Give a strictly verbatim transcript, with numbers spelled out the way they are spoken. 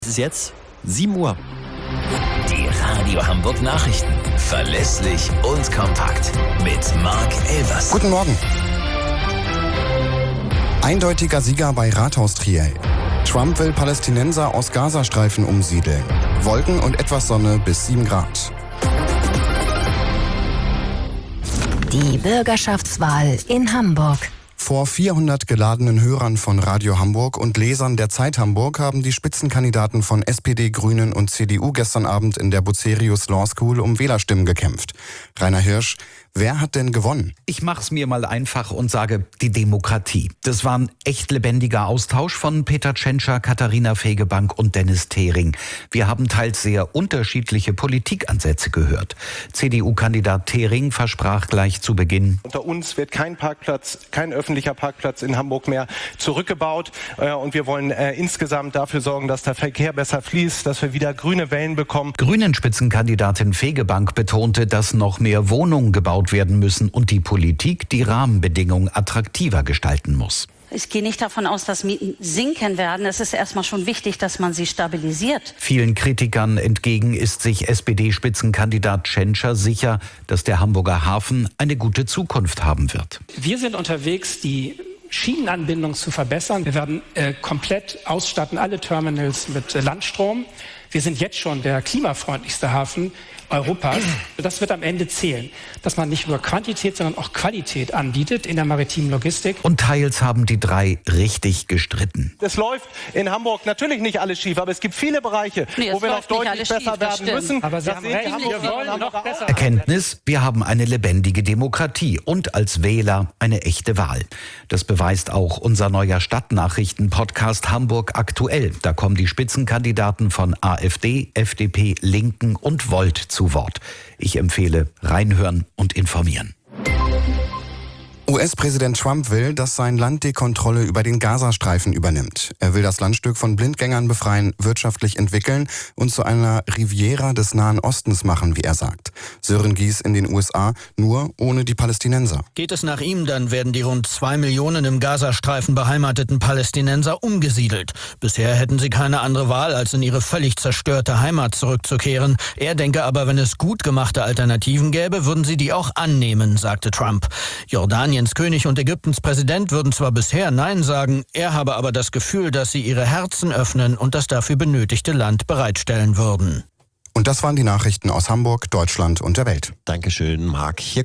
Es ist jetzt sieben Uhr. Die Radio Hamburg Nachrichten. Verlässlich und kompakt. Mit Marc Elvers. Guten Morgen. Eindeutiger Sieger bei Rathaustriell. Trump will Palästinenser aus Gazastreifen umsiedeln. Wolken und etwas Sonne bis sieben Grad. Die Bürgerschaftswahl in Hamburg. Vor vierhundert geladenen Hörern von Radio Hamburg und Lesern der Zeit Hamburg haben die Spitzenkandidaten von S P D, Grünen und C D U gestern Abend in der Bucerius Law School um Wählerstimmen gekämpft. Rainer Hirsch, wer hat denn gewonnen? Ich mach's mir mal einfach und sage, die Demokratie. Das war ein echt lebendiger Austausch von Peter Tschentscher, Katharina Fegebank und Dennis Thering. Wir haben teils sehr unterschiedliche Politikansätze gehört. C D U-Kandidat Thering versprach gleich zu Beginn: Unter uns wird kein Parkplatz, kein öffentlicher Parkplatz in Hamburg mehr zurückgebaut. Und wir wollen äh, insgesamt dafür sorgen, dass der Verkehr besser fließt, dass wir wieder grüne Wellen bekommen. Grünen-Spitzenkandidatin Fegebank betonte, dass noch mehr Wohnungen gebaut werden müssen und die Politik die Rahmenbedingungen attraktiver gestalten muss. Ich gehe nicht davon aus, dass Mieten sinken werden. Es ist erstmal schon wichtig, dass man sie stabilisiert. Vielen Kritikern entgegen ist sich S P D-Spitzenkandidat Tschentscher sicher, dass der Hamburger Hafen eine gute Zukunft haben wird. Wir sind unterwegs, die Schienenanbindung zu verbessern. Wir werden äh, komplett ausstatten, alle Terminals mit äh, Landstrom. Wir sind jetzt schon der klimafreundlichste Hafen Europas. Das wird am Ende zählen, dass man nicht nur Quantität, sondern auch Qualität anbietet in der maritimen Logistik. Und teils haben die drei richtig gestritten. Es läuft in Hamburg natürlich nicht alles schief, aber es gibt viele Bereiche, nee, wo wir noch deutlich besser schief, werden müssen. Aber Sie haben recht, wir wollen noch besser. Erkenntnis: Wir haben eine lebendige Demokratie und als Wähler eine echte Wahl. Das beweist auch unser neuer Stadtnachrichten-Podcast Hamburg aktuell. Da kommen die Spitzenkandidaten von AfD, F D P, Linken und Volt zu Wort. Ich empfehle reinhören und informieren. U S-Präsident Trump will, dass sein Land die Kontrolle über den Gazastreifen übernimmt. Er will das Landstück von Blindgängern befreien, wirtschaftlich entwickeln und zu einer Riviera des Nahen Ostens machen, wie er sagt. Sören Gies in den U S A, nur ohne die Palästinenser. Geht es nach ihm, dann werden die rund zwei Millionen im Gazastreifen beheimateten Palästinenser umgesiedelt. Bisher hätten sie keine andere Wahl, als in ihre völlig zerstörte Heimat zurückzukehren. Er denke aber, wenn es gut gemachte Alternativen gäbe, würden sie die auch annehmen, sagte Trump. Jordaniens König und Ägyptens Präsident würden zwar bisher Nein sagen, er habe aber das Gefühl, dass sie ihre Herzen öffnen und das dafür benötigte Land bereitstellen würden. Und das waren die Nachrichten aus Hamburg, Deutschland und der Welt. Dankeschön, Marc. Hier